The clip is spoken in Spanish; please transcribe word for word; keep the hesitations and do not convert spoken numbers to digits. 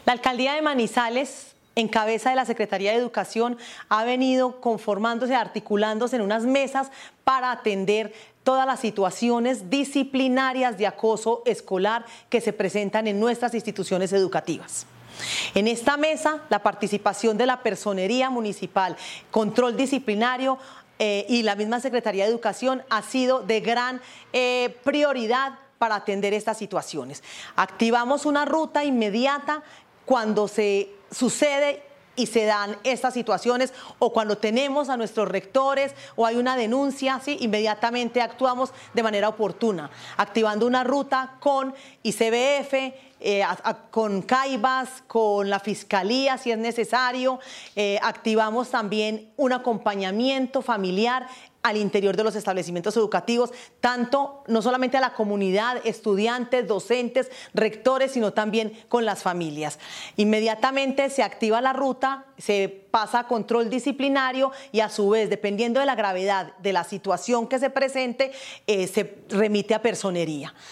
La alcaldía de Manizales, en cabeza de la Secretaría de Educación, ha venido conformándose, articulándose en unas mesas para atender todas las situaciones disciplinarias de acoso escolar que se presentan en nuestras instituciones educativas. En esta mesa, la participación de la Personería Municipal, control disciplinario eh, y la misma Secretaría de Educación ha sido de gran eh, prioridad para atender estas situaciones. Activamos una ruta inmediata cuando se sucede y se dan estas situaciones o cuando tenemos a nuestros rectores o hay una denuncia, ¿sí? Inmediatamente actuamos de manera oportuna, activando una ruta con I C B F, eh, a, a, con CAIBAS, con la Fiscalía si es necesario. Eh, activamos también un acompañamiento familiar al interior de los establecimientos educativos, tanto no solamente a la comunidad, estudiantes, docentes, rectores, sino también con las familias. Inmediatamente se activa la ruta, se pasa a control disciplinario y a su vez, dependiendo de la gravedad de la situación que se presente, eh, se remite a personería.